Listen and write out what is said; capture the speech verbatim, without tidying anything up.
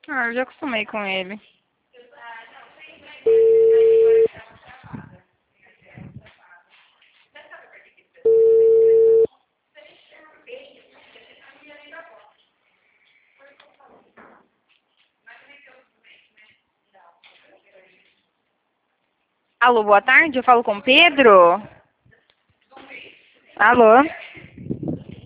Ah, eu já acostumei com ele. Alô, boa tarde, eu falo com o Pedro? Alô?